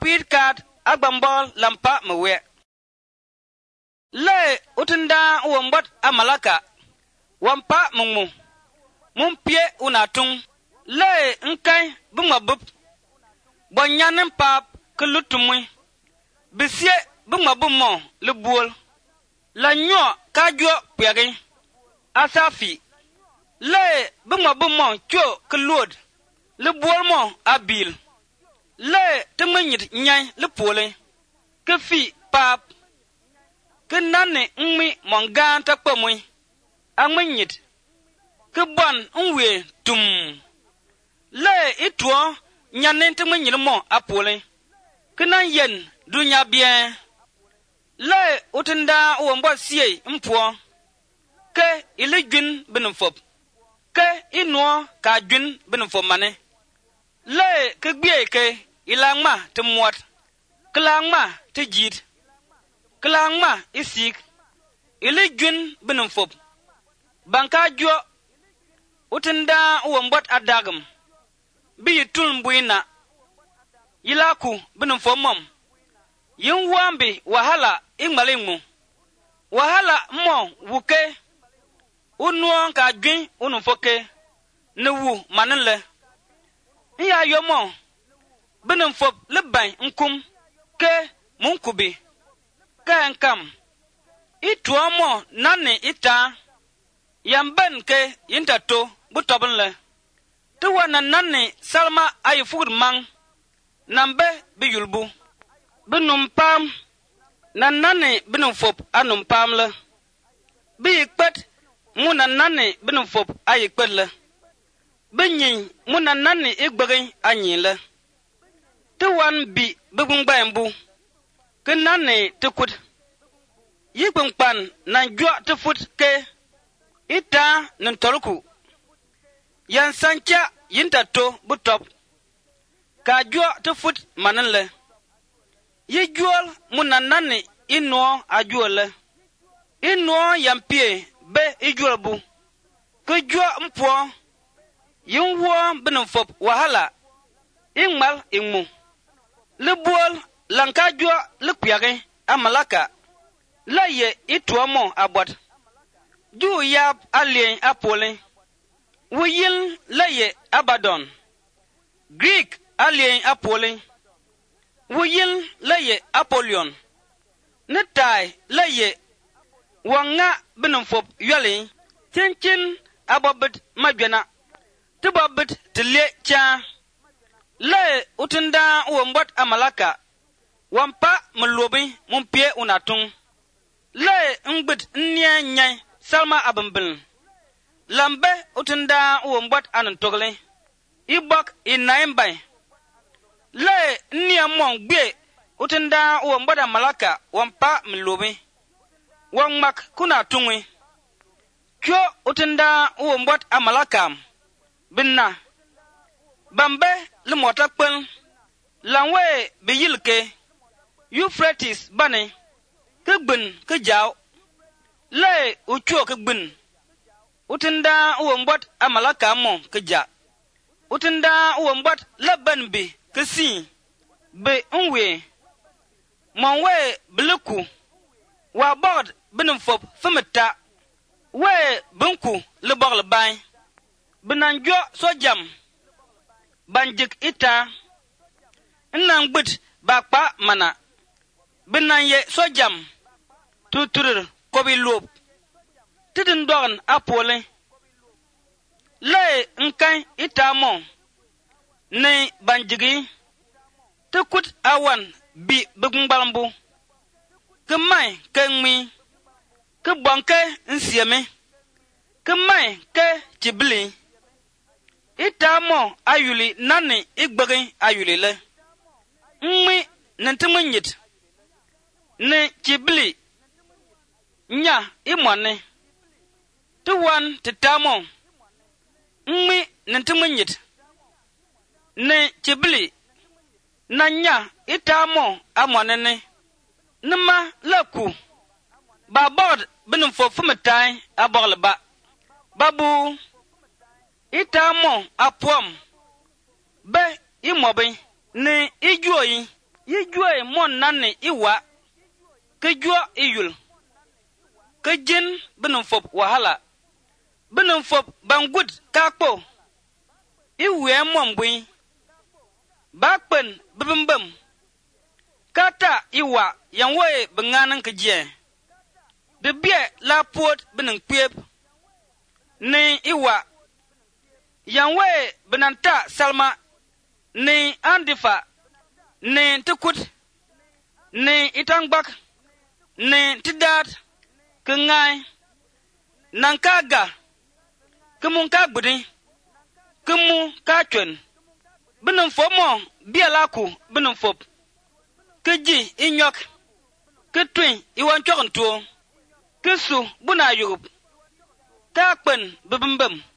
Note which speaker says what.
Speaker 1: pit kat agbambol lampa mwe le utunda uombot amalaka wampa mungmu mumpie unatung le nkai bumabub bonyanen pap kulutumwe bisie bumabumo lebuol la nyo kajo pege asafi le bumabumo cho kulod lebuol mo abil le temenyit nyai lepole kefi pap kenane nmi mongan takpomwe amenyit kebon nwe tum le itwo nyanen temenyit mo apole kenan yen dunya bien le utunda wombo sie mpo ke ilijun benfop ke inwo ka jun benfop mane le ke gbie ke ilangma te muat klangma te jid klangma isik ilijun benfop banka jo utunda wombot adagam bi tulmbuina yilaku benfop mom yin wambi wahala ingmalingu wahala mo wuke unuon ka gwin unfoke newu manle ya yomo benfop leban nkum ke munkubi ke nkam ituomo nani ita yamben ke yintato butobnle tuwana nani salma ayfur mang nambe biyulbu binum pam nanani binum fop anum pam le bi ikpet muna nani binum fop ayikpet le binyin muna nani igbegin anyin le tuwan bi bibungbaembu kenani tukut yikpengpan nan jwa tufut ke ita ntolku yan sancha yintato butop ka jwa tufut mananle yijuol munanani inwo ajuole inwo yampie be ijuolbu kujwa mpo yinwo benfop wahala ingmal ingmu lebuol lankajwa lekpiage amalaka laye ituomo abot ju yab alien apole wuyil laye Abaddon Greek alien apole wuyil laye Apollyon netai laye wanga benfop yali chinchin abobit majana tubobit tile cha le utunda wombot amalaka wampa mlobi mumpie unatung le ngbit nya nyai salma abambil lambe utunda wombot anantogle ibok inaimbai le niamong gbe utunda wombot amalaka wampa mlobi wangmak kuna tungwe kyo utunda wombot amalakam binna bambe limota kpen lanwe biyilke Euphrates bane kegbin kejaw le ucho kegbin utunda wombot amalaka mo keja utunda wombot labanbi kesi be unwe monwe bleku wa bod benfop femeta we bunku le bor le bay benanjo sojam banjik ita nang bit bakpa mana benanye sojam tutur kobi lob tidin dogan apole le nkai ita mo ne banjigi tukut awan bi bugumbalambu kemai kengmi ke bonke nsieme kemai ke tibli itamo ayuli nani igbegin ayuli le nmi nantimunyit ne tibli nya imone tuwan titamo nmi nantimunyit ne tibli nanya itamo amonene nima laku babod benfop fumetai aborleba babu itamo apom be imobi ne ijuoyi yi jwe mon nanni iwa ke jwo iyul ke jin binum fop wahala binum fop bangud kakpo iwe mom bui bakpen bibimbem kata iwa yanwe benganan keje de bie la pot binum kweb ni iwa yanwe benanta salma ni andifa ni tukut ni itangbak ni tidat kengai nankaga kemun ka gbudi kemu ka chwen binum fop mo bialaku binum fop keji inyok ketwin iwan chokntuo kesu buna yugub ka kpen bibimbem